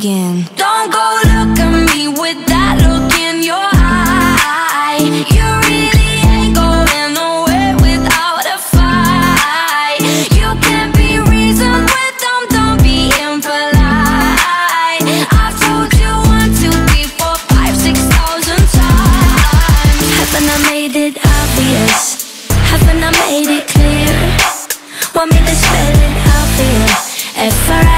again. Don't go look at me with that look in your eye. You really ain't going nowhere without a fight. You can't be reasoned with them, don't be impolite. I've told you 1, 2, 3, 4, 5, 6,000 times. Haven't I made it obvious? Haven't I made it clear? Want me to spell it out for you? F-R-I